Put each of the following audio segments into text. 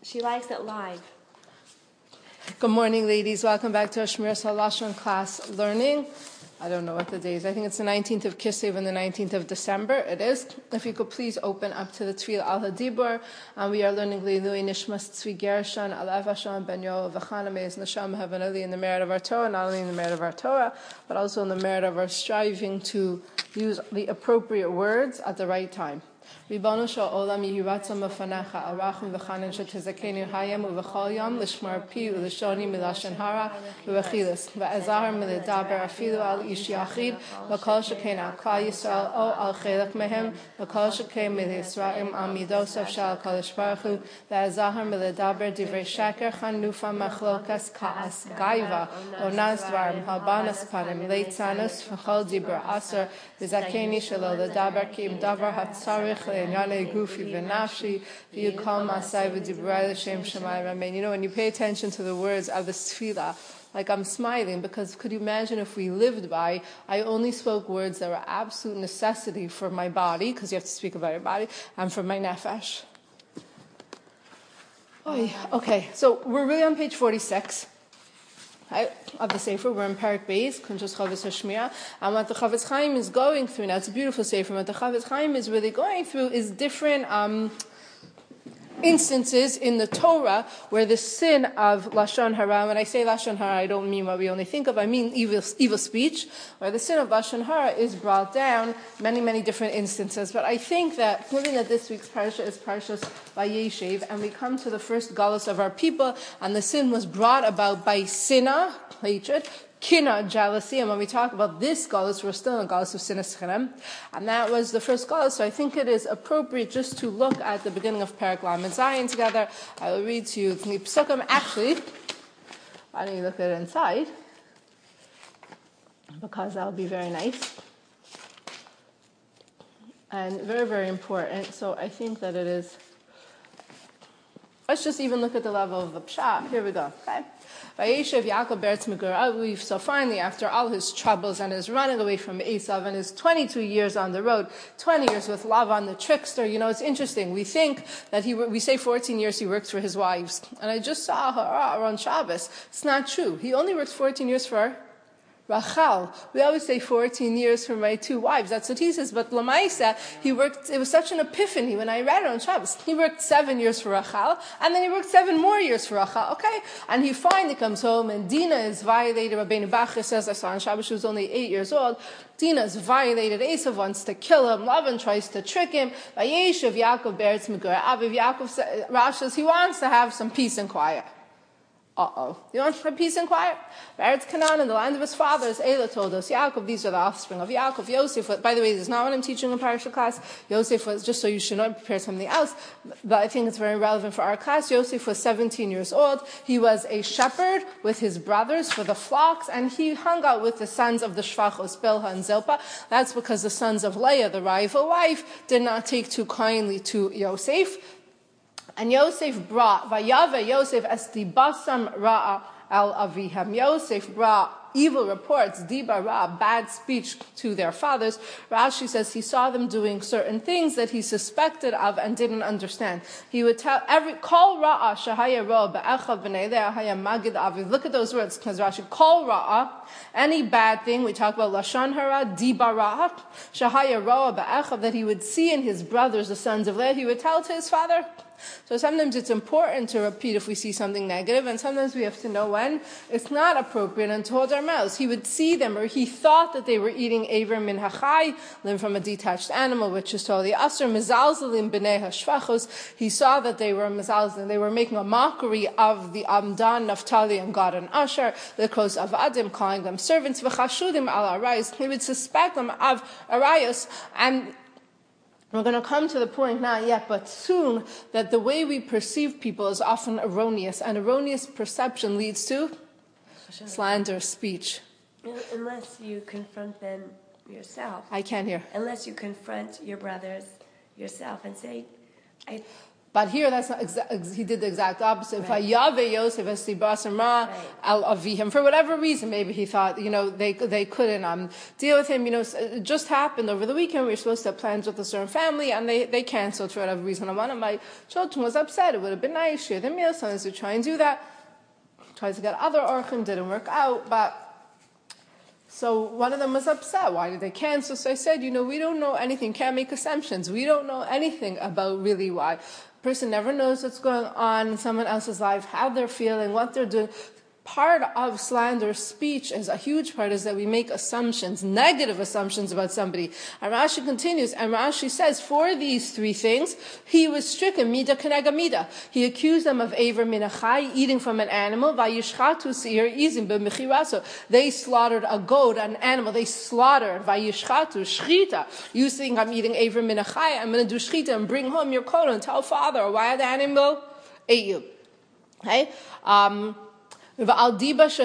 She likes it live. Good morning, ladies. Welcome back to our Shmiras HaLashon class learning. I don't know what the day is. I think it's the 19th of Kislev and the 19th of December. It is. If you could please open up to the Tefillah Al Hadibur. We are learning Leilui Nishmas Tzvi Gershon, Alev Hashem Ben Yoel V'chana Meis Neshama Heaven only in the merit of our Torah, not only in the merit of our Torah, but also in the merit of our striving to use the appropriate words at the right time. Ribbono shel olam yehi ratzon b'fanecha al rachum v'chanan shetizakenu hayam u'v'chol yom l'shmar pi u'l'shoni milashon hara u'v'chilas v'azahar milidaber afilu al ish yachid v'kol shekein al klal Yisrael o al chelek mehem v'kol shekein milisraim al midosav shel HaKadosh Baruch Hu v'azahar milidaber divrei sheker chanufa machlokas ka'as gaiva onas dvarim halbanas panim leitzanus v'chol dibur aser v'zakeni shelo l'daber ki im davar hatzarich you know, when you pay attention to the words of the tefillah, like I'm smiling because could you imagine if we lived by, I only spoke words that were absolute necessity for my body, because you have to speak about your body, and for my nefesh. Okay, so we're really on page 46. Of the Sefer, we're in Parak Beis, Kunshas Chavetz Hashmiya, and what the Chavetz Chaim is going through, now it's a beautiful Sefer, what the Chavetz Chaim is really going through is different instances in the Torah where the sin of Lashon Hara, when I say Lashon Hara, I don't mean what we only think of, I mean evil speech, where the sin of Lashon Hara is brought down many, many different instances. But I think that, given that this week's parsha is Parshas Vayeshev, and we come to the first galus of our people, and the sin was brought about by sinah, hatred, kina, jealousy, and when we talk about this galus, we're still in galus of sinas chinam, and that was the first galus. So I think it is appropriate just to look at the beginning of Parak Lamed Zayin together. I will read to you the Psukim. Actually, why don't you look at it inside? Because that will be very nice and very, very important. So I think that it is. Let's just even look at the level of the pshat. Here we go. Okay. Vayeshev Yaakov Beretz Megur Aviv. So finally, after all his troubles and his running away from Esav and his 22 years on the road, 20 years with Lavan the trickster, you know, it's interesting. We think that we say 14 years he worked for his wives. And I just saw her on Shabbos. It's not true. He only worked 14 years for Rachel. We always say 14 years for my two wives. That's what he says. But Lamaisa, he worked, it was such an epiphany when I read it on Shabbos. He worked 7 years for Rachel, and then he worked 7 more years for Rachel. Okay? And he finally comes home, and Dinah is violated. Rabbeinu Bachar says, I saw on Shabbos, she was only 8 years old. Dinah is violated. Esav wants to kill him. Lavan tries to trick him. Vayeshev Yaakov Beretz Megur Aviv. Rav says he wants to have some peace and quiet. You want peace and quiet? Eretz Canaan, in the land of his fathers, Elah told us, Yaakov, these are the offspring of Yaakov. Yosef, by the way, this is not what I'm teaching in Parashah class. Yosef was, just so you should know, I prepared something else, but I think it's very relevant for our class. Yosef was 17 years old. He was a shepherd with his brothers for the flocks, and he hung out with the sons of the Shvachos, Bilhah and Zilpah. That's because the sons of Leah, the rival wife, did not take too kindly to Yosef. And Yosef brought, Vayave Yosef as the basam ra'a al avihem. Yosef brought evil reports, diba ra, bad speech to their fathers. Rashi says he saw them doing certain things that he suspected of and didn't understand. He would tell kol ra'a shahaya ra ba'echa b'nei le'ahaya magid aviv. Look at those words, because Rashi, kol ra'a, any bad thing, we talk about lashon hara, diba ra, shahaya ra ba'echa, that he would see in his brothers, the sons of Leah, he would tell to his father. So sometimes it's important to repeat if we see something negative, and sometimes we have to know when it's not appropriate and to hold our mouths. He would see them, or he thought that they were eating Aver min hachai, limb from a detached animal, which is totally asur. Mezalzelim b'nei hashvachos. He saw that they were mezalzelim, they were making a mockery of the Dan, Naphtali, and Gad and Asher, the Kos Avadim, calling them servants, v'chashudim al arayos. He would suspect them of arayos, and we're going to come to the point, not yet, but soon, that the way we perceive people is often erroneous, and erroneous perception leads to slander, speech. Unless you confront them yourself. I can't hear. Unless you confront your brothers yourself and say, But here, that's not he did the exact opposite. Vayave Yosef esibas ra al avihim. For whatever reason, maybe he thought, they couldn't deal with him. It just happened over the weekend. We were supposed to have plans with a certain family, and they canceled for whatever reason. And one of my children was upset. It would have been nice, share the meal. Sometimes we try and do that. Tried to get other orchim, didn't work out, but. So one of them was upset. Why did they cancel? So I said, we don't know anything. Can't make assumptions. We don't know anything about really why. A person never knows what's going on in someone else's life, how they're feeling, what they're doing. Part of slander speech, a huge part, is that we make assumptions, negative assumptions about somebody. And Rashi continues, and Rashi says, for these three things, he was stricken, mida kenega mida. He accused them of aver minachai, eating from an animal, vayishchatu seir izim b'mechiraso. They slaughtered a goat, an animal. They slaughtered, vayishchatu, shchita. You think I'm eating aver minachai, I'm going to do shchita and bring home your coat and tell father, why the animal ate you. Okay? Because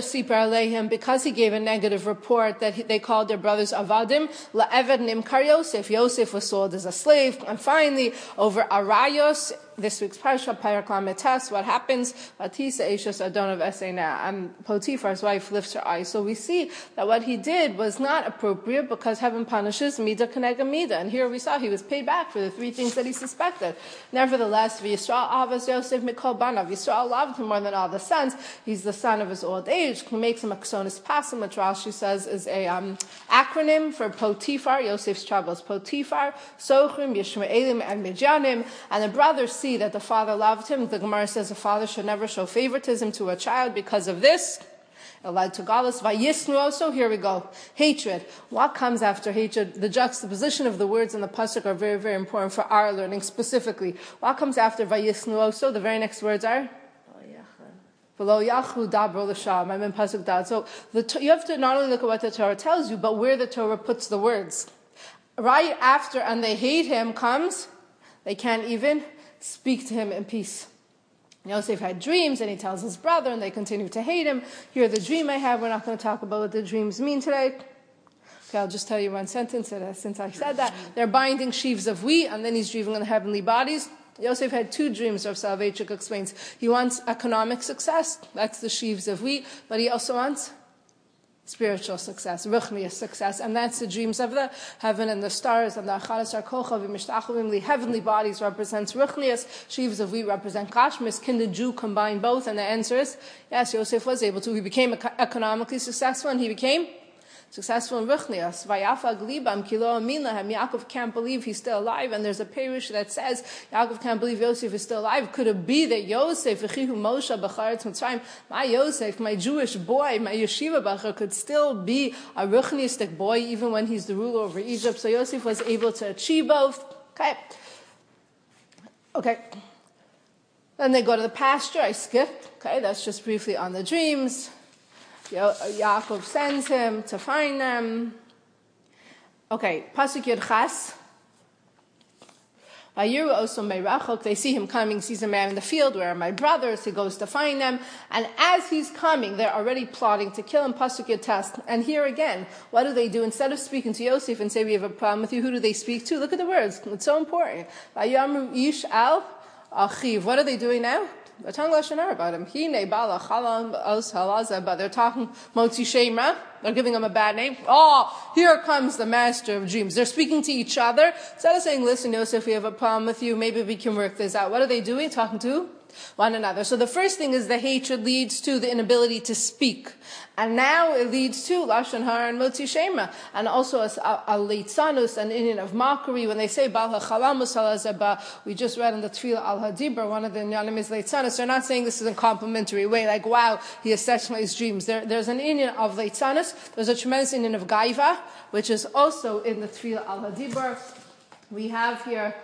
he gave a negative report that they called their brothers avadim, la'eved nimkar Yosef. Yosef was sold as a slave. And finally, over Arayos, this week's parsha, Parak Lametes, what happens? Vatisa Eishas Adonav Esena, and Potiphar's wife lifts her eyes. So we see that what he did was not appropriate because heaven punishes mida kenega mida. And here we saw he was paid back for the three things that he suspected. Nevertheless, Yisrael avas Yosef mikol banav. Yisrael loved him more than all the sons. He's the son of his old age. He makes him a ksonis pasim, which Rashi says is a acronym for Potiphar. Yosef's troubles. Potiphar, Sochrim, Yishmaelim, and Midyanim. And the brothers see that the father loved him. The Gemara says a father should never show favoritism to a child because of this. It led to galus. Vayisnu also, here we go. Hatred. What comes after hatred? The juxtaposition of the words in the pasuk are very, very important for our learning specifically. What comes after vayisnu also? The very next words are? V'lo yachu dabro l'sham. I'm in pasuk dad. So you have to not only look at what the Torah tells you, but where the Torah puts the words. Right after, and they hate him, comes, they can't even speak to him in peace. Yosef had dreams, and he tells his brother, and they continue to hate him. Here, the dream I have, we're not going to talk about what the dreams mean today. Okay, I'll just tell you one sentence since I said that. They're binding sheaves of wheat, and then he's dreaming in the heavenly bodies. Yosef had two dreams, Rav Soloveitchik explains. He wants economic success, that's the sheaves of wheat, but he also wants spiritual success, ruchnius success, and that's the dreams of the heaven and the stars, and the achadas kochav mishtachuvim. The heavenly bodies represents ruchnius, sheaves of wheat represent kashmis. Can the Jew combine both? And the answer is yes. Yosef was able to. He became economically successful, and he became successful in ruchnius. Vayafa glibam kilo aminahem. Yaakov can't believe he's still alive, and there's a perush that says Yaakov can't believe Yosef is still alive. Could it be that Yosef, v'chihu Moshe b'charetz Mitzrayim, my Yosef, my Jewish boy, my yeshiva bachar, could still be a ruchniistic boy even when he's the ruler over Egypt? So Yosef was able to achieve both. Okay. Then they go to the pasture. I skipped. Okay, that's just briefly on the dreams. Yaakov sends him to find them. Okay, Pasuk Yud Ches. They see him coming, sees a man in the field. Where are my brothers? He goes to find them. And as he's coming, they're already plotting to kill him. Pasuk Yud Tes. And here again, what do they do? Instead of speaking to Yosef and say, we have a problem with you, who do they speak to? Look at the words. It's so important. Ish al achiv. What are they doing now? They're talking Lashon Hara about him. But they're talking Motzi Shemra. They're giving him a bad name. Oh, here comes the master of dreams. They're speaking to each other. Instead of saying, listen, Yosef, we have a problem with you. Maybe we can work this out. What are they doing? Talking to one another. So the first thing is the hatred leads to the inability to speak. And now it leads to Lashon Hara and Motzi Shemra. And also a leitzanus, an Indian of mockery. When they say Bal HaChalamus HaLazeba, we just read in the Tefillah Al Hadibur, one of the Inyanim is leitzanus. They're not saying this in a complimentary way, like, wow, he has such nice dreams. There's an Indian of leitzanus. There's a tremendous Indian of gaiva, which is also in the Tefillah Al Hadibur. We have here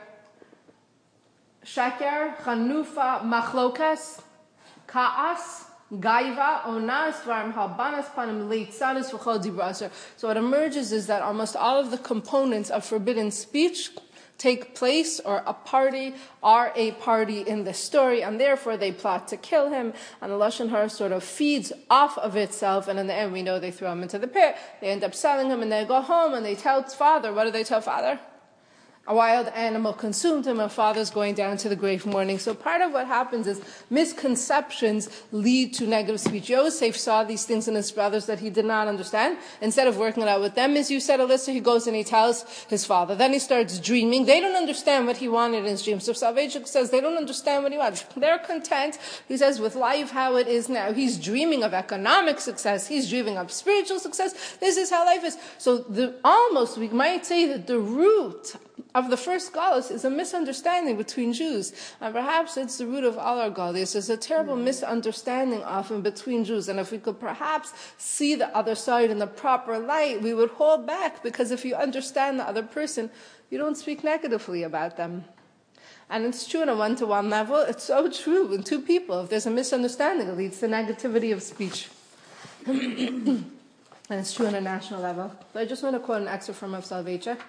Sheker, Chanufa, Machlokas, Ka'as, Gaiva, Onas, Varim, Halbanas, Panim, Leitzanis, V'chol Dibraser. So what emerges is that almost all of the components of forbidden speech take place or are a party in the story, and therefore they plot to kill him, and the Lashon Hara sort of feeds off of itself, and in the end we know they throw him into the pit, they end up selling him, and they go home and they tell father. What do they tell father? a wild animal consumed him, and father's going down to the grave mourning. So part of what happens is misconceptions lead to negative speech. Yosef saw these things in his brothers that he did not understand. Instead of working it out with them, as you said, Alyssa, he goes and he tells his father. Then he starts dreaming. They don't understand what he wanted in his dream. So Soloveitchik says they don't understand what he wants. They're content, he says, with life how it is now. He's dreaming of economic success. He's dreaming of spiritual success. This is how life is. So we might say that the root of the first galus is a misunderstanding between Jews. And perhaps it's the root of all our galus. There's a terrible misunderstanding often between Jews. And if we could perhaps see the other side in the proper light, we would hold back, because if you understand the other person, you don't speak negatively about them. And it's true on a one-to-one level. It's so true in two people. If there's a misunderstanding, it leads to negativity of speech. And it's true on a national level. So I just want to quote an excerpt from Rav Soloveitchik.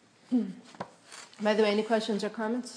By the way, any questions or comments?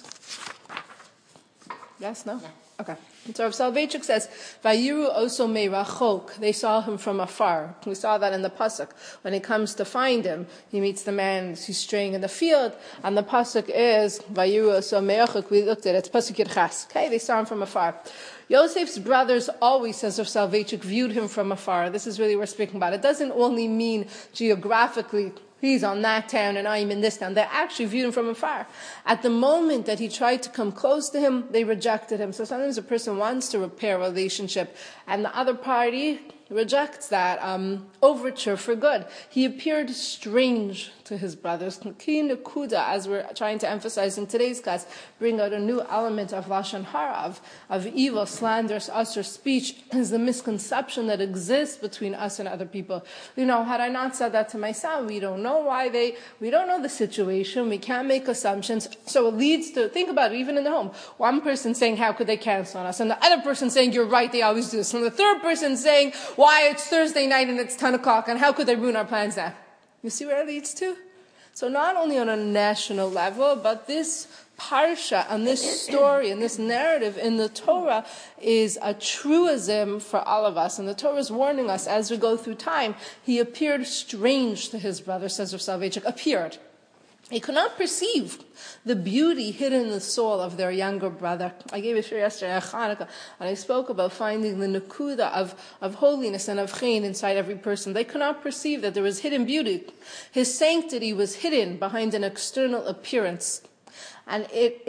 Yes, no? Yeah. Okay. So Rav Soloveitchik says, Vayiru oso meirachok. They saw him from afar. We saw that in the pasuk. When he comes to find him, he meets the man who's straying in the field, and the pasuk is Vayiru oso meirachok. We looked at it. It's pasuk Yirchas. Okay, they saw him from afar. Yosef's brothers always, says Rav Soloveitchik, viewed him from afar. This is really what we're speaking about. It doesn't only mean geographically, he's on that town and I'm in this town. They actually viewed him from afar. At the moment that he tried to come close to him, they rejected him. So sometimes a person wants to repair a relationship and the other party rejects that overture for good. He appeared strange to his brothers. Ki nekuda, as we're trying to emphasize in today's class, bring out a new element of lashon hara, of evil, slanderous, usher speech, is the misconception that exists between us and other people. Had I not said that to my son, we don't know we don't know the situation, we can't make assumptions, so it leads to, think about it, even in the home, one person saying, how could they cancel on us? And the other person saying, you're right, they always do this. And the third person saying, why, it's Thursday night and it's 10 o'clock, and how could they ruin our plans now? You see where it leads to? So not only on a national level, but this parsha and this story and this narrative in the Torah is a truism for all of us. And the Torah is warning us as we go through time. He appeared strange to his brother, says Rav Soloveitchik, appeared. He could not perceive the beauty hidden in the soul of their younger brother. I gave a shir yesterday at Hanukkah, and I spoke about finding the nekuda of holiness and of chen inside every person. They could not perceive that there was hidden beauty. His sanctity was hidden behind an external appearance. And the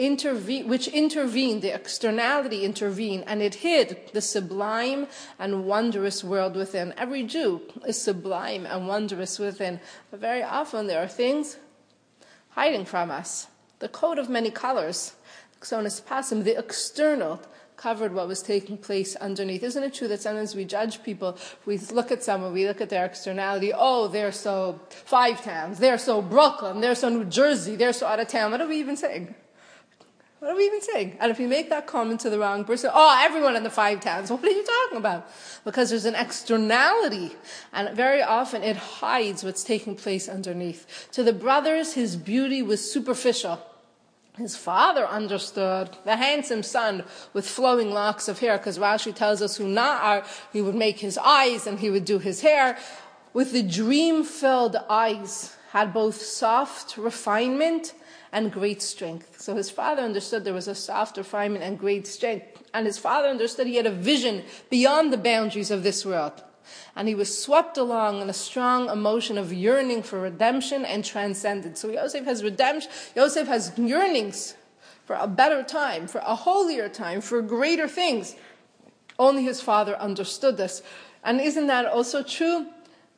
externality intervened, and it hid the sublime and wondrous world within. Every Jew is sublime and wondrous within. But very often there are things hiding from us. The coat of many colors, the external, covered what was taking place underneath. Isn't it true that sometimes we judge people, we look at someone, we look at their externality, oh, they're so five towns, they're so Brooklyn, they're so New Jersey, they're so out of town. What are we even saying? What are we even saying? And if you make that comment to the wrong person, oh, everyone in the five towns, what are you talking about? Because there's an externality, and very often it hides what's taking place underneath. To the brothers, his beauty was superficial. His father understood, the handsome son with flowing locks of hair, because Rashi tells us he would make his eyes and he would do his hair, with the dream-filled eyes, had both soft refinement and great strength. So his father understood there was a soft refinement and great strength. And his father understood he had a vision beyond the boundaries of this world. And he was swept along in a strong emotion of yearning for redemption and transcendence. So Yosef has redemption, Yosef has yearnings for a better time, for a holier time, for greater things. Only his father understood this. And isn't that also true?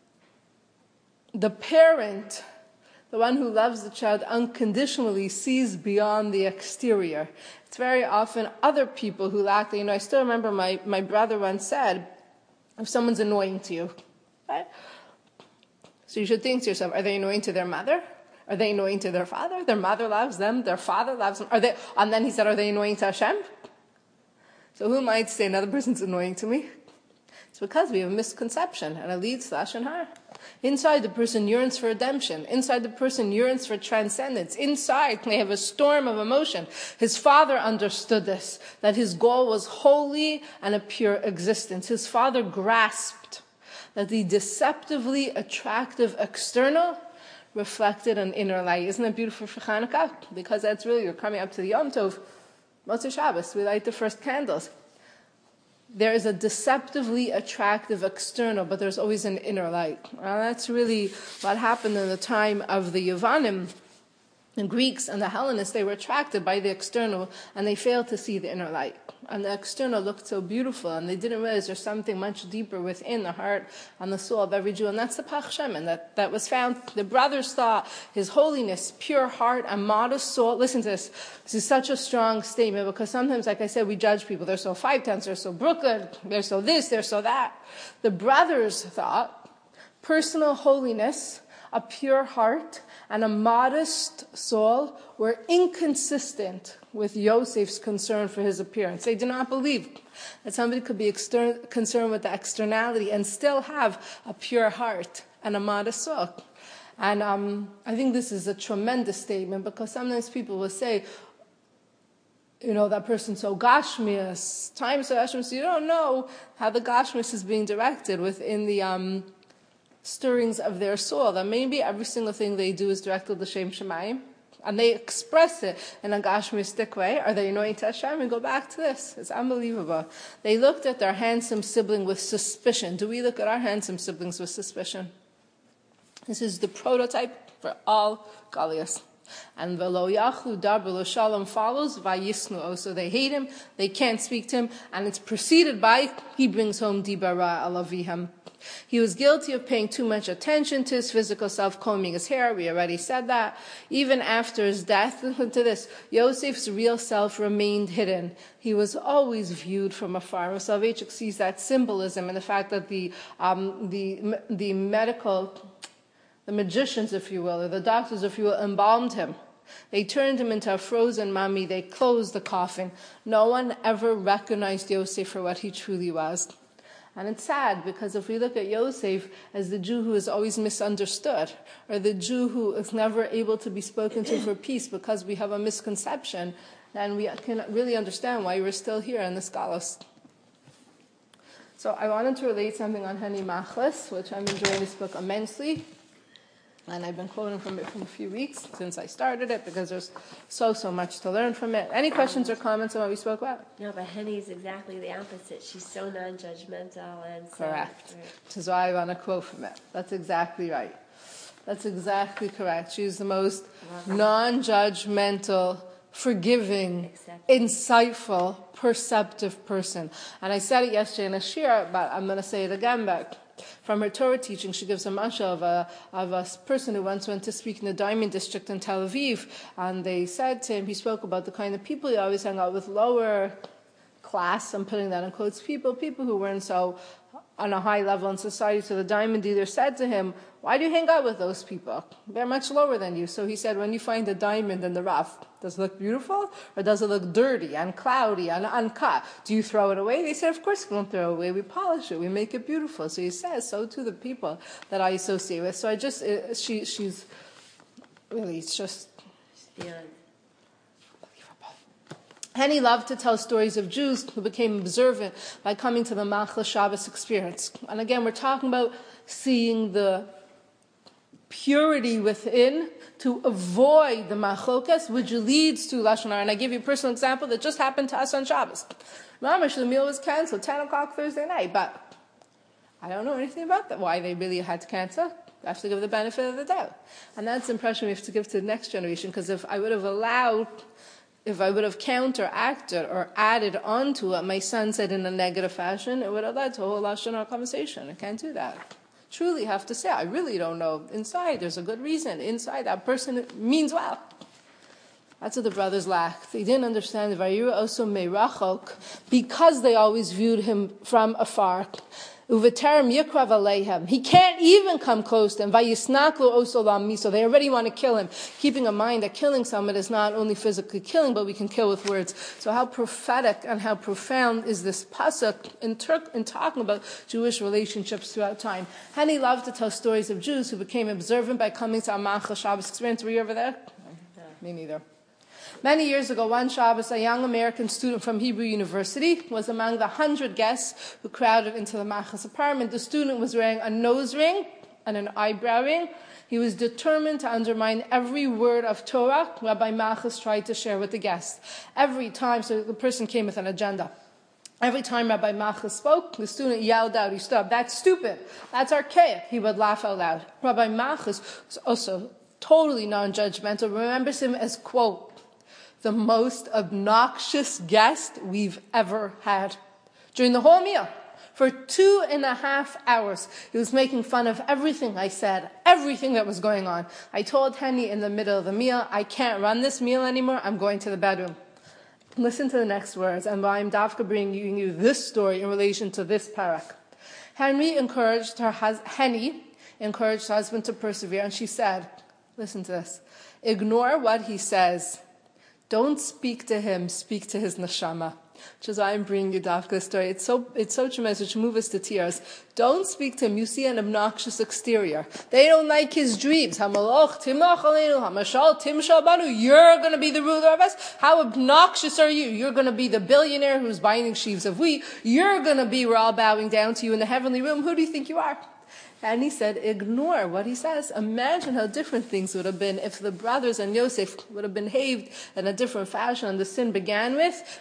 The parent, the one who loves the child unconditionally, sees beyond the exterior. It's very often other people who lack the, I still remember my brother once said, if someone's annoying to you, right? So you should think to yourself, are they annoying to their mother? Are they annoying to their father? Their mother loves them, their father loves them. And then he said, are they annoying to Hashem? So who might say another person's annoying to me? It's because we have a misconception, and it leads to lashon hara. Inside, the person yearns for redemption. Inside, the person yearns for transcendence. Inside, they have a storm of emotion. His father understood this, that his goal was holy and a pure existence. His father grasped that the deceptively attractive external reflected an inner light. Isn't it beautiful for Hanukkah? Because that's really, you're coming up to the Yom Tov, Motzei Shabbos, we light the first candles. There is a deceptively attractive external, but there's always an inner light. And that's really what happened in the time of the Yavanim. The Greeks and the Hellenists, they were attracted by the external, and they failed to see the inner light. And the external looked so beautiful, and they didn't realize there's something much deeper within the heart and the soul of every Jew, and that's the Pach Shemen that was found. The brothers thought His holiness, pure heart, and modest soul. Listen to this. This is such a strong statement, because sometimes, like I said, we judge people. They're so 5'10", they're so Brooklyn, they're so this, they're so that. The brothers thought personal holiness, a pure heart, and a modest soul were inconsistent with Yosef's concern for his appearance. They did not believe that somebody could be concerned with the externality and still have a pure heart and a modest soul. And I think this is a tremendous statement, because sometimes people will say, that person's so gashmias, time so gashmias, you don't know how the gashmias is being directed within the stirrings of their soul, that maybe every single thing they do is directed l'shem Shemayim, and they express it in a gashmistic way. Are they anointed Hashem? And go back to this. It's unbelievable. They looked at their handsome sibling with suspicion. Do we look at our handsome siblings with suspicion? This is the prototype for all Galias. And v'lo yachlu dar v'lo shalom follows, vayisnu also. They hate him, they can't speak to him, and it's preceded by, he brings home dibara alaviham. He was guilty of paying too much attention to his physical self, combing his hair. We already said that. Even after his death, listen to this, Yosef's real self remained hidden. He was always viewed from afar. Soloveitchik sees that symbolism in the fact that the magicians, if you will, or the doctors, if you will, embalmed him. They turned him into a frozen mummy. They closed the coffin. No one ever recognized Yosef for what he truly was. And it's sad, because if we look at Yosef as the Jew who is always misunderstood, or the Jew who is never able to be spoken to for peace because we have a misconception, then we can really understand why we're still here in this Galus. So I wanted to relate something on Hani Machlis, which I'm enjoying this book immensely. And I've been quoting from it for a few weeks since I started it, because there's so much to learn from it. Any questions or comments on what we spoke about? No, but Henny's exactly the opposite. She's so non-judgmental and correct. This is why I want to quote from it. That's exactly right. That's exactly correct. She's the most non-judgmental, forgiving, insightful, perceptive person. And I said it yesterday in a shir, but I'm going to say it again back. From her Torah teaching, she gives a masha of a person who once went to speak in the Diamond District in Tel Aviv, and they said to him, he spoke about the kind of people he always hung out with, lower class, I'm putting that in quotes, people who weren't so on a high level in society. So the Diamond dealer said to him, why do you hang out with those people? They're much lower than you. So he said, when you find a diamond in the rough, does it look beautiful, or does it look dirty and cloudy and uncut? Do you throw it away? They said, of course we don't throw it away. We polish it. We make it beautiful. So he says, so too the people that I associate with. So she's really, it's just beyond. Henny loved to tell stories of Jews who became observant by coming to the Machla Shabbos experience. And again, we're talking about seeing the purity within to avoid the machlokas, which leads to Lashon Hara. And I give you a personal example that just happened to us on Shabbos. Mamash, the meal was canceled, 10 o'clock Thursday night, but I don't know anything about that, why they really had to cancel. I have to give the benefit of the doubt. And that's the impression we have to give to the next generation, because if I would have counteracted or added onto what my son said in a negative fashion, it would have led to a whole Lashon Hara conversation. I can't do that. Truly have to say, I really don't know. Inside, there's a good reason. Inside, that person means well. That's what the brothers lacked. They didn't understand the Vayira also merachok, because they always viewed him from afar. Uveterem yikrav aleihem. He can't even come close to them. Vayisnaklu also lamiso. They already want to kill him. Keeping in mind that killing someone is not only physically killing, but we can kill with words. So how prophetic and how profound is this pasuk in talking about Jewish relationships throughout time. Henny loved to tell stories of Jews who became observant by coming to a Machla Shabbos experience. Were you over there? No. Me neither. Many years ago, one Shabbos, a young American student from Hebrew University was among the 100 guests who crowded into the Machlas apartment. The student was wearing a nose ring and an eyebrow ring. He was determined to undermine every word of Torah Rabbi Machas tried to share with the guests. Every time, so the person came with an agenda. Every time Rabbi Machas spoke, the student yelled out, he stopped, "That's stupid, that's archaic." He would laugh out loud. Rabbi Machas was also totally non-judgmental, remembers him as, quote, the most obnoxious guest we've ever had. During the whole meal, for 2.5 hours, he was making fun of everything I said, everything that was going on. I told Henny in the middle of the meal, "I can't run this meal anymore, I'm going to the bedroom." Listen to the next words, and why I'm dafka bringing you this story in relation to this parak. Henny encouraged her husband to persevere, and she said, listen to this, "Ignore what he says. Don't speak to him, speak to his neshama." Which is why I'm bringing you dafka's story. It's so tremendous, it should move us to tears. Don't speak to him. You see an obnoxious exterior. They don't like his dreams. Hamaloch timach aleinu, hamashal timshal banu. You're going to be the ruler of us? How obnoxious are you? You're going to be the billionaire who's binding sheaves of wheat. You're going to be, we're all bowing down to you in the heavenly room. Who do you think you are? And he said, ignore what he says. Imagine how different things would have been if the brothers and Yosef would have behaved in a different fashion. And the sin began with,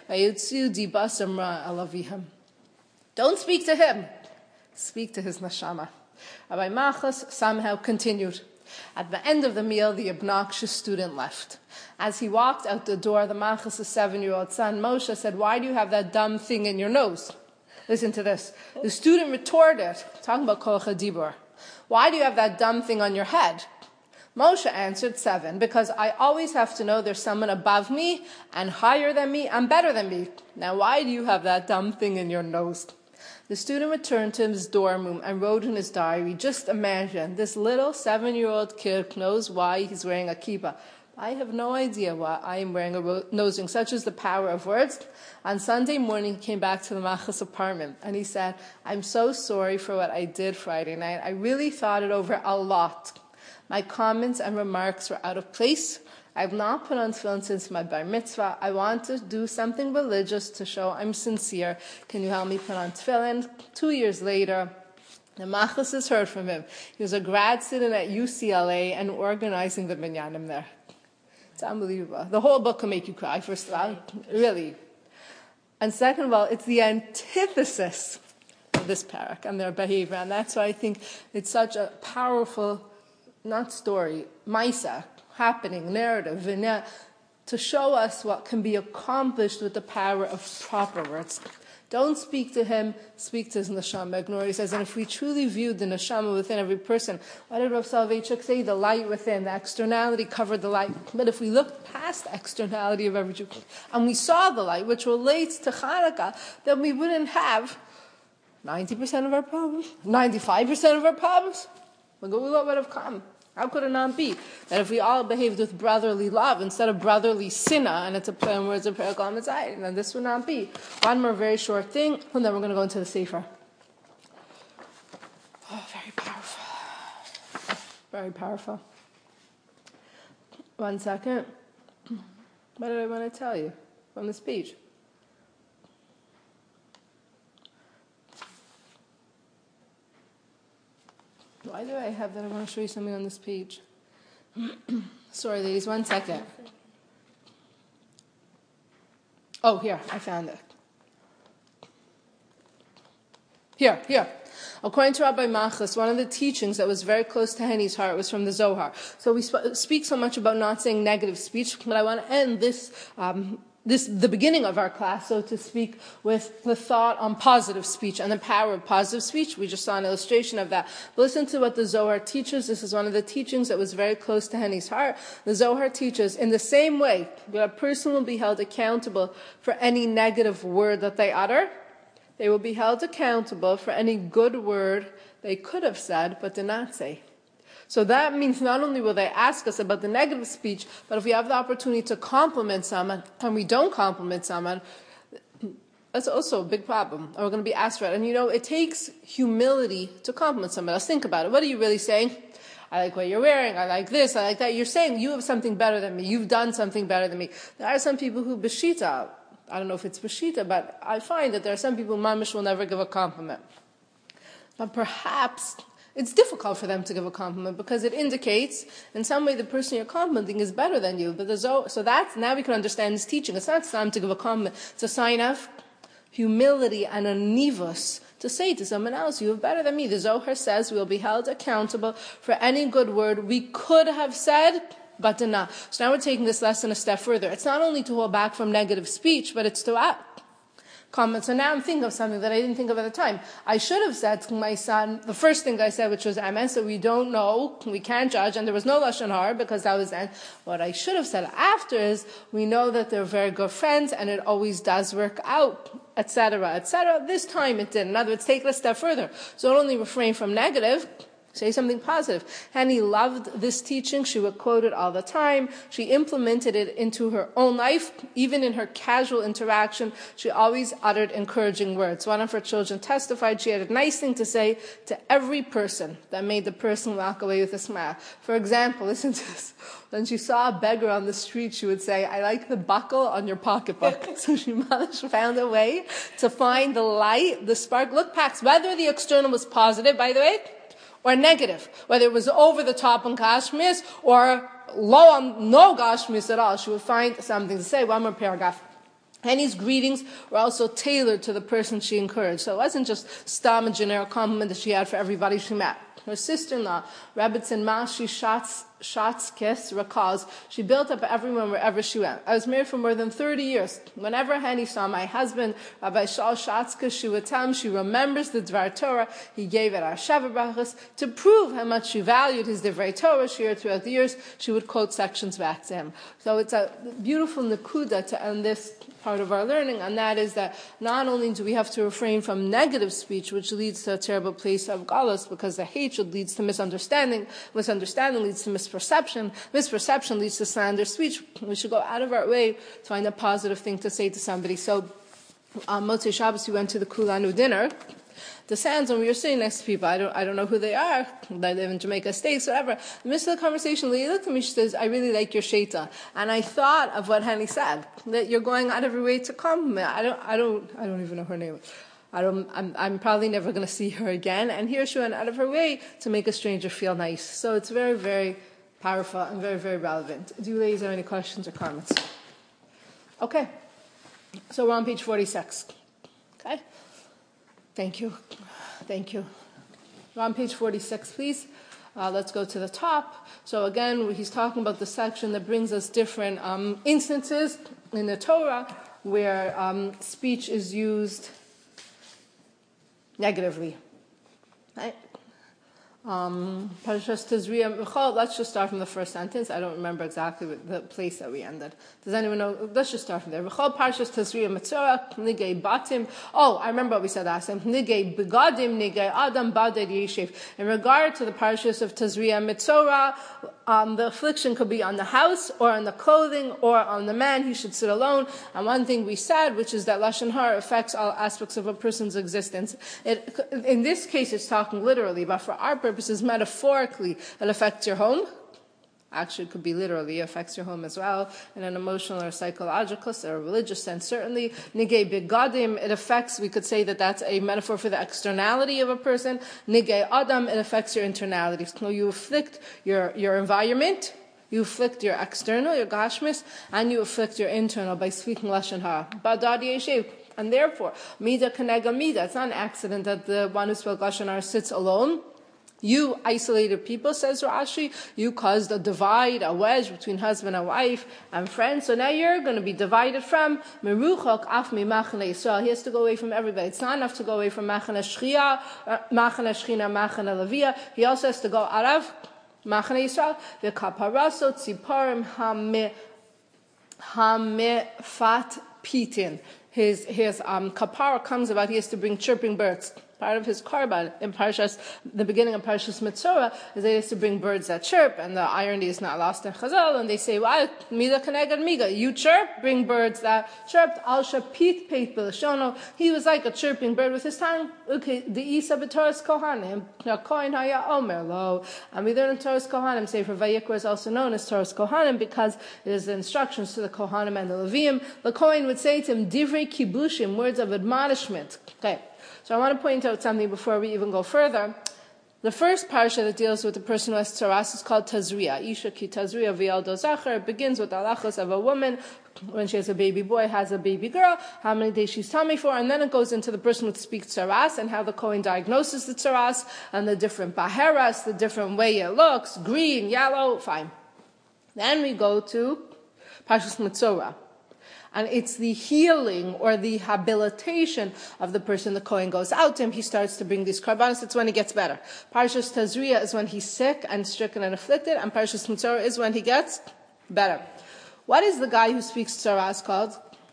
don't speak to him. Speak to his neshama. Rabbi Machas somehow continued. At the end of the meal, the obnoxious student left. As he walked out the door, the Machas' 7-year-old son, Moshe, said, "Why do you have that dumb thing in your nose?" Listen to this. The student retorted, talking about Kol Chadibur, "Why do you have that dumb thing on your head?" Moshe answered, 7, "Because I always have to know there's someone above me and higher than me and better than me. Now why do you have that dumb thing in your nose?" The student returned to his dorm room and wrote in his diary, "Just imagine, this little 7-year-old kid knows why he's wearing a kippah. I have no idea why I am wearing a nose ring." Such is the power of words. On Sunday morning, he came back to the Machas apartment and he said, "I'm so sorry for what I did Friday night. I really thought it over a lot. My comments and remarks were out of place. I've not put on tefillin since my bar mitzvah. I want to do something religious to show I'm sincere. Can you help me put on tefillin?" 2 years later, the Machas has heard from him. He was a grad student at UCLA and organizing the minyanim there. It's unbelievable. The whole book can make you cry, first of all, really. And second of all, it's the antithesis of this parak and their behavior. And that's why I think it's such a powerful, not story, maisa, happening, narrative, vignette, to show us what can be accomplished with the power of proper words. Don't speak to him, speak to his neshama. Ignore, he says, and if we truly viewed the neshama within every person, what did Rav Soloveitchik say? The light within, the externality covered the light. But if we looked past the externality of every Jew, and we saw the light, which relates to Hanukkah, then we wouldn't have 90% of our problems, 95% of our problems. Look at what would have come. How could it not be that if we all behaved with brotherly love instead of brotherly sinna, and it's a play on words of Perek Lamed, then this would not be. One more very short thing, and then we're going to go into the Sefer. Oh, very powerful. Very powerful. 1 second. What did I want to tell you from the speech? Why do I have that? I want to show you something on this page. Sorry, ladies, 1 second. Oh, here, I found it. Here. According to Rabbi Machas, one of the teachings that was very close to Henny's heart was from the Zohar. So we speak so much about not saying negative speech, but I want to end the beginning of our class, so to speak, with the thought on positive speech and the power of positive speech. We just saw an illustration of that. But listen to what the Zohar teaches. This is one of the teachings that was very close to Henny's heart. The Zohar teaches, in the same way that a person will be held accountable for any negative word that they utter, they will be held accountable for any good word they could have said but did not say. So that means not only will they ask us about the negative speech, but if we have the opportunity to compliment someone and we don't compliment someone, that's also a big problem. And we're going to be asked for it. And it takes humility to compliment somebody else. Think about it. What are you really saying? I like what you're wearing. I like this. I like that. You're saying you have something better than me. You've done something better than me. There are some people who b'shita. I don't know if it's b'shita, but I find that there are some people mamish will never give a compliment. But perhaps it's difficult for them to give a compliment because it indicates in some way the person you're complimenting is better than you. But so that's, now we can understand his teaching. It's not time to give a compliment. It's a sign of humility and a nivus to say to someone else, you are better than me. The Zohar says we will be held accountable for any good word we could have said, but did not. So now we're taking this lesson a step further. It's not only to hold back from negative speech, but it's to comment. So now I'm thinking of something that I didn't think of at the time. I should have said to my son, the first thing I said, which was Amen, so we don't know, we can't judge, and there was no Lashon Hara because that was then. What I should have said after is, we know that they're very good friends and it always does work out, etc., etc. This time it didn't. In other words, take it a step further. So not only refrain from negative, say something positive. Henny loved this teaching. She would quote it all the time. She implemented it into her own life. Even in her casual interaction, she always uttered encouraging words. One of her children testified she had a nice thing to say to every person that made the person walk away with a smile. For example, listen to this. When she saw a beggar on the street, she would say, I like the buckle on your pocketbook. So she found a way to find the light, the spark. Look, Pax, whether the external was positive, by the way, or negative, whether it was over the top on Gashmis or low on no Gashmis at all, she would find something to say. One more paragraph. Henny's greetings were also tailored to the person she encouraged. So it wasn't just a generic compliment that she had for everybody she met. Her sister-in-law, Rebbetzin Mashi Schatzkis, recalls, she built up everyone wherever she went. I was married for more than 30 years. Whenever Henny saw my husband, Rabbi Shaul Schatzkis, she would tell him she remembers the Dvar Torah he gave at our Sheva Brachos. To prove how much she valued his Divrei Torah shared throughout the years, she would quote sections back to him. So it's a beautiful nekuda to end this part of our learning, and that is that not only do we have to refrain from negative speech, which leads to a terrible place of galus, because the hatred leads to misunderstanding leads to misperception leads to slander speech. We should go out of our way to find a positive thing to say to somebody. So on Motzei Shabbos, we went to the Kulanu dinner. The sounds when we were sitting next to people, I don't know who they are. They live in Jamaica States, whatever. In the midst of the conversation, Leah looked at me, she says, I really like your sheta. And I thought of what Henny said, that you're going out of your way to compliment. I don't even know her name. I'm probably never going to see her again. And here she went out of her way to make a stranger feel nice. So it's very, very powerful and very, very relevant. Do you ladies have any questions or comments? Okay. So we're on page 46. Okay. Thank you. We're on page 46, please. Let's go to the top. So again, he's talking about the section that brings us different instances in the Torah where speech is used negatively. Right? Parshas Tazria, let's just start from the first sentence. I don't remember exactly the place that we ended. Does anyone know? Let's just start from there. Parshas Tazria Metzora, Nigei Batim. Oh, I remember what we said last time. Nigei Begadim, Nigei Adam Baded Yeshiv. In regard to the Parshas of Tazria Metzora, the affliction could be on the house or on the clothing or on the man. He should sit alone. And one thing we said, which is that Lashon Hara affects all aspects of a person's existence. In this case, it's talking literally, but for our purposes, metaphorically, it affects your home. Actually, it could be literally, it affects your home as well, in an emotional or psychological or religious sense, certainly. Nigei begadim, it affects, we could say that that's a metaphor for the externality of a person. Nigei adam, it affects your internality. So you afflict your environment, you afflict your external, your gashmis, and you afflict your internal by speaking Lashon Hara. Badad yeshiv. And therefore, mida kenega mida, it's not an accident that the one who spoke Lashon Hara sits alone. You isolated people, says Rashi. You caused a divide, a wedge between husband and wife and friends. So now you're going to be divided from Meruchok af mi Machane Yisrael. He has to go away from everybody. It's not enough to go away from Machane Shchina, Machane Levia. He also has to go out of Machane Yisrael. The kaparaso tziparim hamefat pitin. His kapara comes about. He has to bring chirping birds. Part of his karban in Parshas, the beginning of Parshas Metzora, is they used to bring birds that chirp, and the irony is not lost in Chazal, and they say, well, mida keneged miga, you chirp, bring birds that chirped, al shapit peit b'lashono, he was like a chirping bird with his tongue. Okay, the isa b'Toras Kohanim, now Kohen haya omer lo, and we learn in Toras Kohanim, say for Vayikra is also known as Toras Kohanim, because it is the instructions to the Kohanim and the Levim. The Kohen would say to him, divrei kibushim, words of admonishment. Okay. So I want to point out something before we even go further. The first parsha that deals with the person who has tzaras is called Tazria. Isha ki Tazria v'yaldo zachar. It begins with halachos of a woman when she has a baby boy, has a baby girl, how many days she's tummy for, and then it goes into the person who speaks tzaras and how the Kohen diagnoses the tzaras and the different baheras, the different way it looks, green, yellow, fine. Then we go to Parshas Metzora. And it's the healing or the habilitation of the person. The Kohen goes out to him, he starts to bring these karbanos, it's when he gets better. Parshas Tazria is when he's sick and stricken and afflicted, and Parshas Metzora is when he gets better. What is the guy who speaks tzaras called?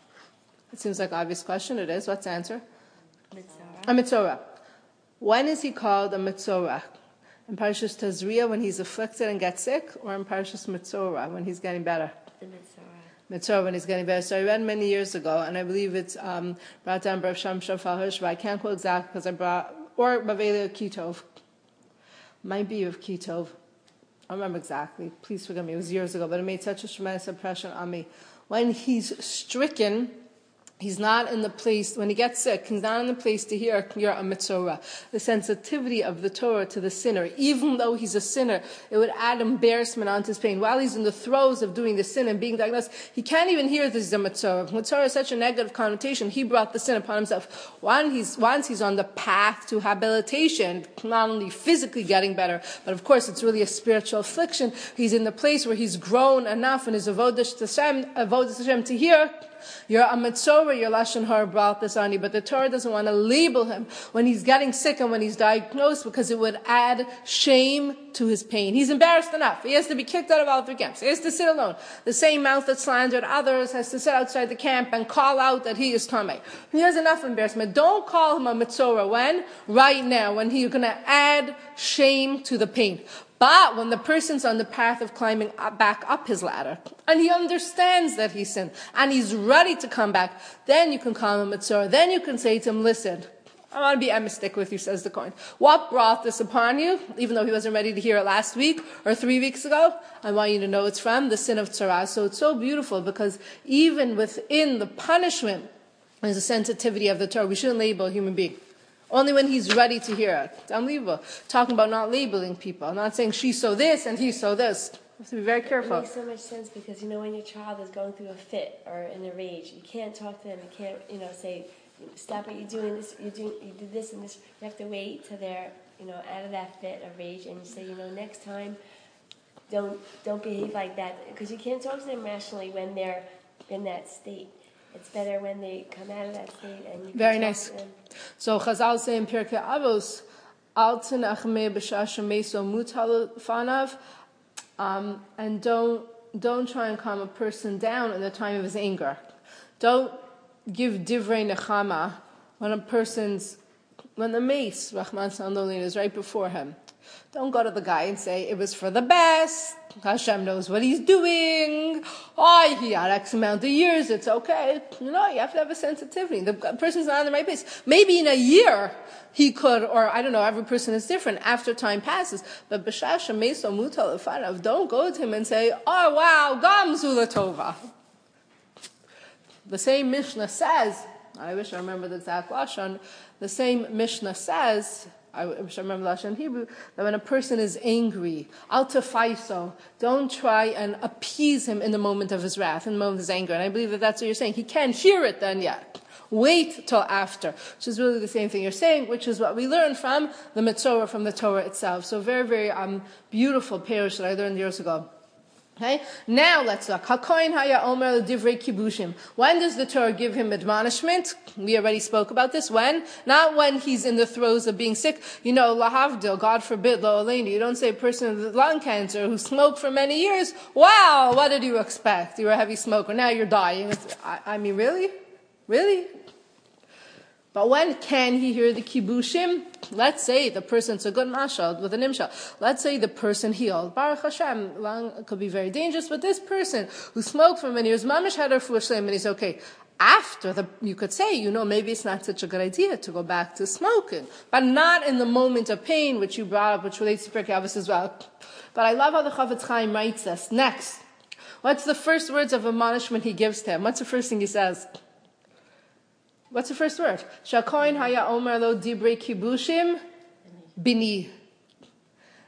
It seems like an obvious question, it is. What's the answer? Metzora. A Metzora. When is he called a Metzora? In Parshas Tazria when he's afflicted and gets sick, or in Parshas Metzora when he's getting better? The Metzora. Metzora when he's getting better. So I read many years ago, and I believe it's brought down by Sham Shafal Hirsch, but I can't quote exactly because I brought, or Baveli Kitov. Might be of Kitov. I don't remember exactly. Please forgive me. It was years ago, but it made such a tremendous impression on me. When he's stricken, he's not in the place, when he gets sick, he's not in the place to hear you're a Metzora. The sensitivity of the Torah to the sinner, even though he's a sinner, it would add embarrassment onto his pain. While he's in the throes of doing the sin and being diagnosed, he can't even hear this is a Metzora. Metzora is such a negative connotation. He brought the sin upon himself. Once he's on the path to habilitation, not only physically getting better, but of course it's really a spiritual affliction. He's in the place where he's grown enough in his avodas Hashem to hear, you're a Metzora, your Lashon Hara brought this on you, but the Torah doesn't want to label him when he's getting sick and when he's diagnosed because it would add shame to his pain. He's embarrassed enough. He has to be kicked out of all 3 camps. He has to sit alone. The same mouth that slandered others has to sit outside the camp and call out that he is Tameh. He has enough embarrassment. Don't call him a Metzora. When? Right now, when you're going to add shame to the pain. But when the person's on the path of climbing back up his ladder, and he understands that he sinned, and he's ready to come back, then you can call him a Metzora. Then you can say to him, listen, I want to be emistic with you, says the Kohen. What brought this upon you? Even though he wasn't ready to hear it last week or 3 weeks ago, I want you to know it's from the sin of tzara. So it's so beautiful because even within the punishment, there's a sensitivity of the Torah. We shouldn't label a human being. Only when he's ready to hear it. It's unbelievable. Talking about not labeling people. Not saying she so this and he so this. You have to be very careful. It makes so much sense because, when your child is going through a fit or in a rage, you can't talk to them. You can't, say, stop what you're doing. You did this and this. You have to wait till they're, out of that fit of rage and you say, next time, don't behave like that. Because you can't talk to them rationally when they're in that state. It's better when they come out of that state and you can very talk nice. to them. So Chazal say in Pirkei Avos, Al tinachmeh b'shah shemeso mutal fanav, and don't try and calm a person down in the time of his anger. Don't give divrei nechama when the mace, Rahman Sandolin, is right before him. Don't go to the guy and say, it was for the best. Hashem knows what he's doing. Oh, he had X amount of years. It's okay. You have to have a sensitivity. The person's not in the right place. Maybe in a year he could, or I don't know, every person is different after time passes. But b'shasha meso mutal lefanav, don't go to him and say, oh wow, gam zula tova. The same Mishnah says, I wish I remember the exact Lashon, the same Mishnah says, I wish I remember Lashon in Hebrew, that when a person is angry, al tafaiso, don't try and appease him in the moment of his wrath, in the moment of his anger. And I believe that that's what you're saying. He can't hear it then yet. Wait till after. Which is really the same thing you're saying, which is what we learned from the Metzora, from the Torah itself. So very, very beautiful parish that I learned years ago. Okay, now let's look. Hakoin haya omer divrei kibushim. When does the Torah give him admonishment? We already spoke about this. When? Not when he's in the throes of being sick. Lahavdil, God forbid, lo aleinu. You don't say a person with lung cancer who smoked for many years, wow, what did you expect? You were a heavy smoker, now you're dying. I mean, really? Really? But when can he hear the kibushim? Let's say the person's a good mashal with an imshal. Let's say the person healed. Baruch Hashem, lung could be very dangerous, but this person who smoked for many years, mamish had a refuah and he's okay. After you could say, maybe it's not such a good idea to go back to smoking, but not in the moment of pain, which you brought up, which relates to Pirkei Avos as well. But I love how the Chafetz Chaim writes this. Next, what's the first words of admonishment he gives to him? What's the first thing he says? What's the first word? Shakoin haya omer lo dibrei kibushim bini.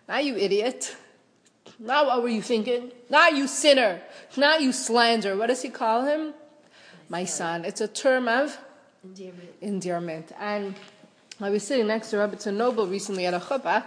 Not you idiot. Not what were you thinking. Not you sinner. Not you slanderer. What does he call him? My son. It's a term of endearment. And I was sitting next to Rebbetzin Noble recently at a chuppah.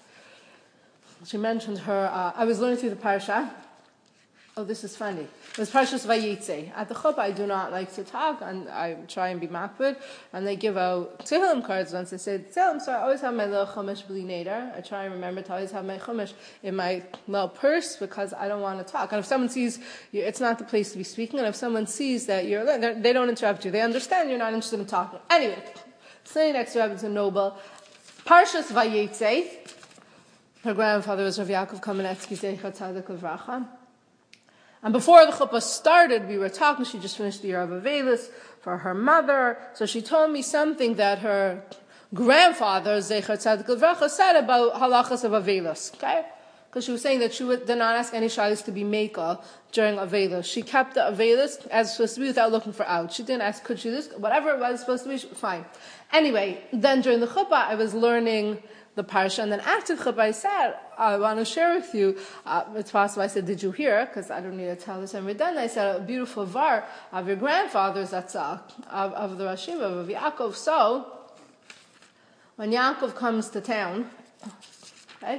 She mentioned her, I was learning through the parasha. Oh, this is funny. It was Parshas Vayetze. At the chuppah, I do not like to talk, and I try and be makbid. And they give out Tehillim cards once. They say Tehillim, so I always have my little chumash b'li neder. I try and remember to always have my chumash in my little purse because I don't want to talk. And if someone sees you, it's not the place to be speaking. And if someone sees that they don't interrupt you. They understand you're not interested in talking. Anyway, sitting next to Rebbetzin Noble, Parshas Vayetze. Her grandfather was Rav Yaakov Kamenetsky Zecher Tzadik Livracha. And before the chuppah started, we were talking. She just finished the year of Avelis for her mother. So she told me something that her grandfather, Zecher Tzadik Livracha, said about halachas of Avelis. Okay? Because she was saying that she did not ask any shalos to be mekel during Avelis. She kept the Avelis as supposed to be without looking for out. She didn't ask, could she do this? Whatever it was supposed to be, fine. Anyway, then during the chuppah, I was learning the parsha, and then after the chuppah, I said, I want to share with you, it's possible, I said, did you hear? Because I don't need to tell this, and we're done. I said, a beautiful var of your grandfather's Zatzal, of the Rashim, of Yaakov. So, when Yaakov comes to town, okay,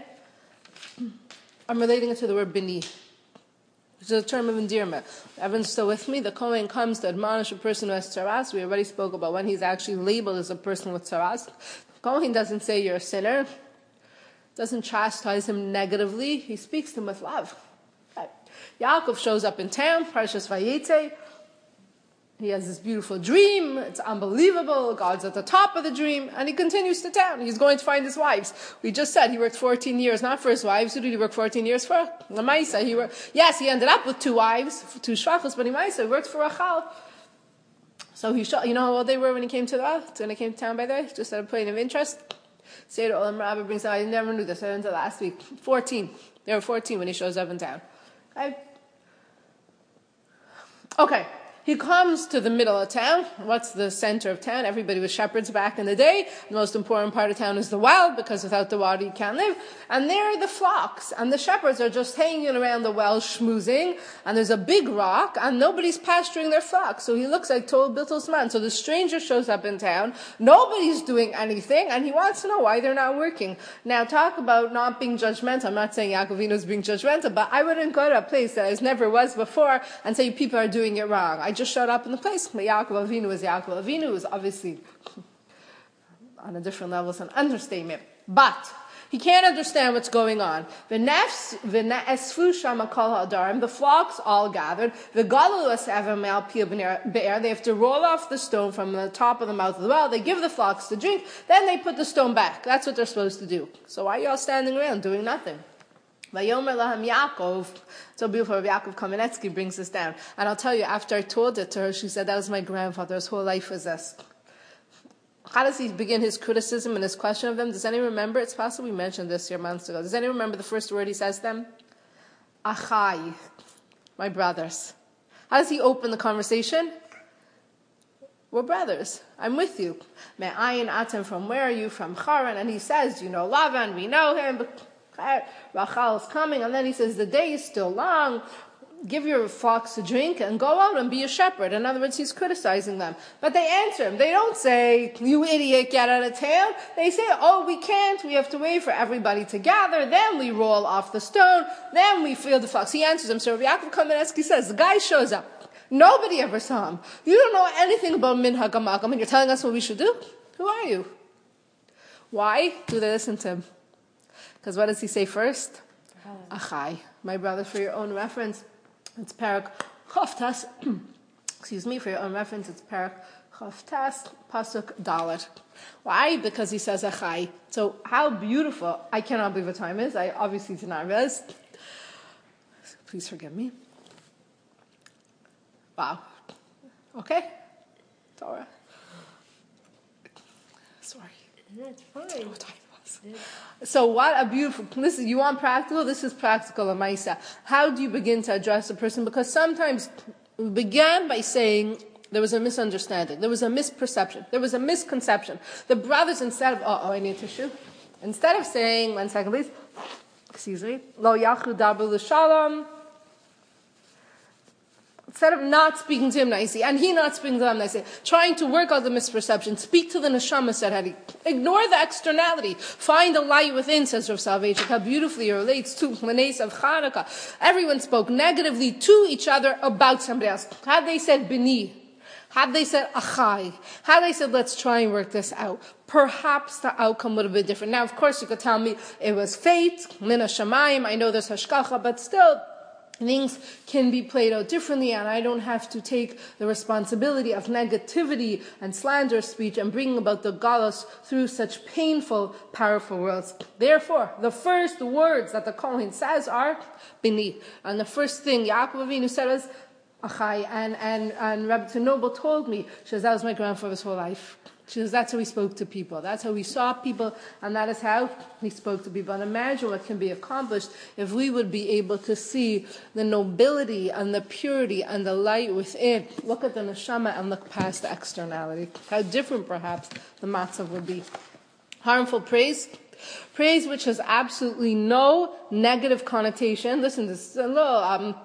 I'm relating it to the word bini, which is a term of endearment. Everyone's still with me? The Kohen comes to admonish a person who has tzaras. We already spoke about when he's actually labeled as a person with tzaras. Kohen doesn't say you're a sinner, doesn't chastise him negatively, he speaks to him with love. Okay. Yaakov shows up in town, Parshas Vayetze. He has this beautiful dream, it's unbelievable, God's at the top of the dream, and he continues to town. He's going to find his wives. We just said he worked 14 years, not for his wives. Who did he work 14 years for? Lamaisa. Yes, he ended up with 2 wives, 2 shvachos, but he worked for Rachel. So you know how old they were when he came to town, by the way? Just at a point of interest. Seder Olam Rabbah brings out, I never knew this, I learned it last week. 14. They were 14 when he shows up in town. Okay. He comes to the middle of town. What's the center of town? Everybody was shepherds back in the day. The most important part of town is the well, because without the water you can't live. And there are the flocks, and the shepherds are just hanging around the well schmoozing, and there's a big rock, and nobody's pasturing their flocks. So he looks like Tol Bittel's man. So the stranger shows up in town, nobody's doing anything, and he wants to know why they're not working. Now talk about not being judgmental. I'm not saying Yaakov Avinu is being judgmental, but I wouldn't go to a place that I never was before and say people are doing it wrong. I just showed up in the place. But Yaakov Avinu is Yaakov Avinu, is obviously on a different level. It's an understatement. But he can't understand what's going on. The flocks all gathered. They have to roll off the stone from the top of the mouth of the well. They give the flocks to drink. Then they put the stone back. That's what they're supposed to do. So why are you all standing around doing nothing? Vayomer lahem Yaakov. So beautiful. Yaakov Kamenetsky brings this down. And I'll tell you, after I told it to her, she said, that was my grandfather. His whole life was this. How does he begin his criticism and his question of them? Does anyone remember? It's possible we mentioned this here months ago. Does anyone remember the first word he says to them? Achai, my brothers. How does he open the conversation? We're brothers. I'm with you. Me'ayin atem, from where are you? From Haran. And he says, you know Lavan, we know him. Rachel is coming. And then he says, the day is still long. Give your flocks to drink and go out and be a shepherd. In other words, he's criticizing them. But they answer him. They don't say, you idiot, get out of town. They say, oh, we can't. We have to wait for everybody to gather. Then we roll off the stone. Then we fill the flocks. He answers them. So Yaakov Kamenetsky says, the guy shows up. Nobody ever saw him. You don't know anything about Minhag HaMakom, and you're telling us what we should do? Who are you? Why do they listen to him? Because what does he say first? Achai, my brother, for your own reference. It's Parak Chavtas. Excuse me, for your own reference, it's Parak Chavtas, Pasuk Dalet. Why? Because he says Achai. So how beautiful. I cannot believe what time is. I obviously did not realize. Please forgive me. Wow. Okay. Torah. Sorry. That's fine. What time was? So what a beautiful, listen, you want practical? This is practical, Amaisa. How do you begin to address a person? Because sometimes we began by saying there was a misunderstanding, there was a misperception, there was a misconception. The brothers, instead of, I need tissue. Instead of saying, 1 second please, Lo yachu daber l'shalom. Instead of not speaking to him nicely, and he not speaking to them nicely, trying to work out the misperception, speak to the neshama, said Hadi. Ignore the externality. Find the light within, says Rav Soloveitchik. How beautifully it relates to Manes of Chanukah. Everyone spoke negatively to each other about somebody else. Had they said bini, had they said achai, had they said let's try and work this out, perhaps the outcome would have been different. Now, of course, you could tell me it was fate, min hashamayim, I know there's hashkacha, but still, things can be played out differently, and I don't have to take the responsibility of negativity and slanderous speech and bringing about the galus through such painful, powerful words. Therefore, the first words that the Kohen says are bini. And the first thing Yaakov Avinu said was achai. And Rabbi Tenoble told me, she says, that was my grandfather's whole life. She says, that's how he spoke to people. That's how we saw people, and that is how he spoke to people. And imagine what can be accomplished if we would be able to see the nobility and the purity and the light within. Look at the neshama and look past the externality. How different, perhaps, the matzav would be. Harmful praise. Praise which has absolutely no negative connotation. Listen, this is a little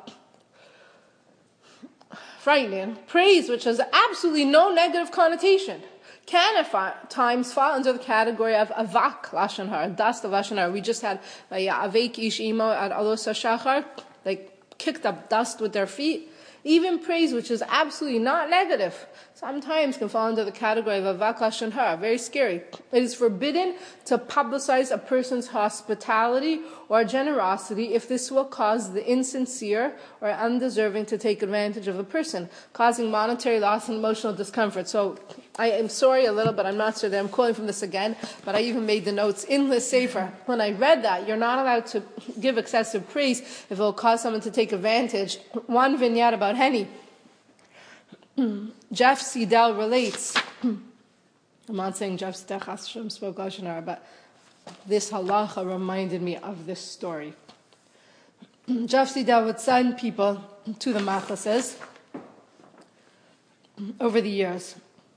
frightening. Praise which has absolutely no negative connotation can at times fall under the category of avak lashon hara, dust of lashon hara. We just had avek ish imo at alos hashachar, like kicked up dust with their feet. Even praise, which is absolutely not negative, sometimes can fall under the category of avak lashon hara. Very scary. It is forbidden to publicize a person's hospitality or generosity if this will cause the insincere or undeserving to take advantage of the person, causing monetary loss and emotional discomfort. So I am sorry a little, but I'm not sure that I'm quoting from this again, but I even made the notes in the Sefer. When I read that, you're not allowed to give excessive praise if it will cause someone to take advantage. One vignette about Henny. Jeff Seidel relates. I'm not saying Jeff Seidel spoke Lashon Hara, but this halacha reminded me of this story. Jeff Seidel would send people to the machases over the years.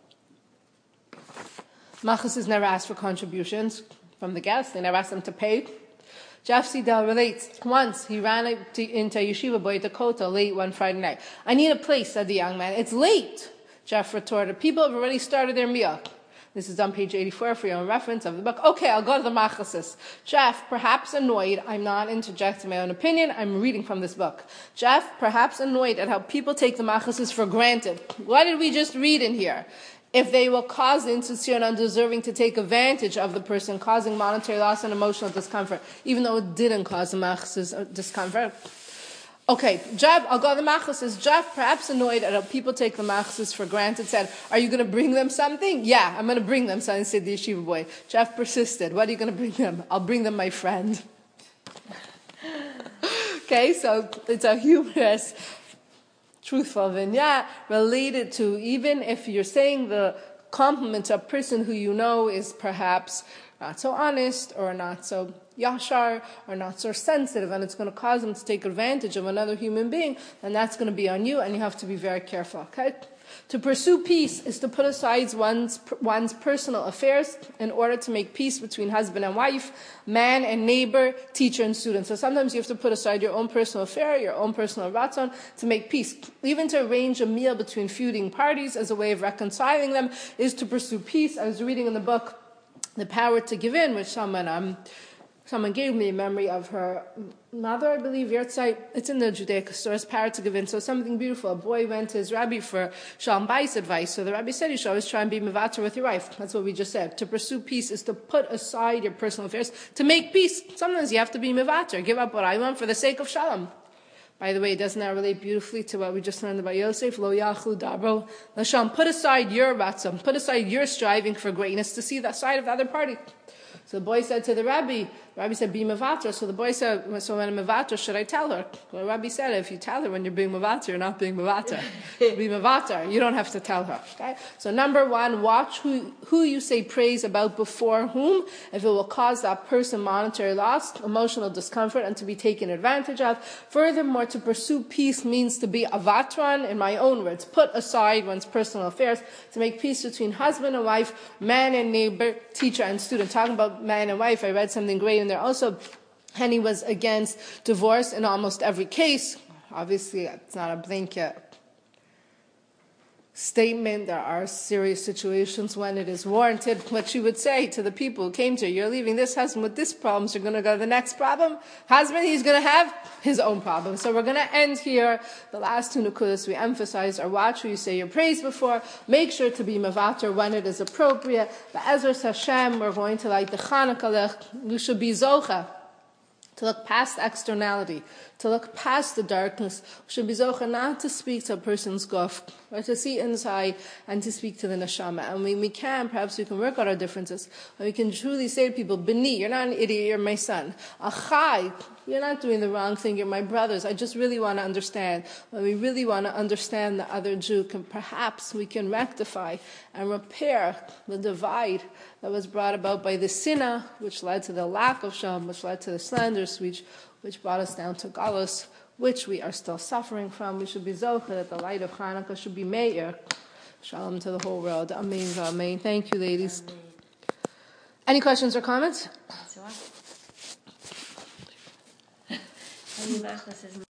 Machases never asked for contributions from the guests. They never asked them to pay. Jeff Seidel relates, once he ran into Yeshiva Boy Dakota late one Friday night. I need a place, said the young man. It's late, Jeff retorted. People have already started their meal. This is on page 84 for your own reference of the book. Okay, I'll go to the machases. Jeff, perhaps annoyed, I'm not interjecting my own opinion, I'm reading from this book. Jeff, perhaps annoyed at how people take the machases for granted. What did we just read in here? If they will cause the insincere and undeserving to take advantage of the person, causing monetary loss and emotional discomfort, even though it didn't cause the machases discomfort. Okay, Jeff, I'll go to the machases. Jeff, perhaps annoyed at how people take the machases for granted, said, are you going to bring them something? Yeah, I'm going to bring them something, said the yeshiva boy. Jeff persisted. What are you going to bring them? I'll bring them my friend. Okay, so it's a humorous, truthful vignette related to, even if you're saying the compliment to a person who you know is perhaps not so honest or not so yashar or not so sensitive, and it's going to cause them to take advantage of another human being, then that's going to be on you, and you have to be very careful. Okay? To pursue peace is to put aside one's personal affairs in order to make peace between husband and wife, man and neighbor, teacher and student. So sometimes you have to put aside your own personal affair, your own personal ratzon, to make peace. Even to arrange a meal between feuding parties as a way of reconciling them is to pursue peace. I was reading in the book The Power to Give In, which someone gave me a memory of her mother, I believe, Yertzai. It's in the Judaic source, Power to Give In. So something beautiful. A boy went to his rabbi for Shalom Bayis advice. So the rabbi said, you should always try and be mevater with your wife. That's what we just said. To pursue peace is to put aside your personal affairs. To make peace, sometimes you have to be mevater. Give up what I want for the sake of Shalom. By the way, doesn't that relate beautifully to what we just learned about Yosef? Lo yachu dabro l'sham. Put aside your ratzon. Put aside your striving for greatness to see that side of the other party. So the boy said to the rabbi said, be mevater. So the boy said, so when I'm mevater, should I tell her? Well, the rabbi said, if you tell her when you're being mevater, you're not being mevater. Be mevater. You don't have to tell her. Okay? So number one, watch who you say praise about before whom, if it will cause that person monetary loss, emotional discomfort, and to be taken advantage of. Furthermore, to pursue peace means to be avatran, in my own words, put aside one's personal affairs, to make peace between husband and wife, man and neighbor, teacher and student. Talking about man and wife, I read something great in there also. and he was against divorce in almost every case. Obviously, it's not a blanket statement. There are serious situations when it is warranted. What she would say to the people who came to her, you're leaving this husband with this problem, so you're going to go to the next problem. Husband, he's going to have his own problem. So we're going to end here. The last two nukudas we emphasize are watch who you say your praise before. Make sure to be mevater when it is appropriate. Be'ezras Hashem, we're going to light the Chanukah Lech. We should be zocha to look past externality, to look past the darkness. We should be zocha not to speak to a person's guf, or to see inside and to speak to the neshama. And we can, perhaps we can work out our differences. And we can truly say to people, B'ni, you're not an idiot, you're my son. Achai, you're not doing the wrong thing, you're my brothers. I just really want to understand. When we really want to understand the other Jew, perhaps we can rectify and repair the divide that was brought about by the sinah, which led to the lack of shalom, which led to the slander speech, which brought us down to galus, which we are still suffering from. We should be zocha that the light of Hanukkah should be meir. Shalom to the whole world. Amen. Amen. Thank you, ladies. Amen. Any questions or comments? That's all.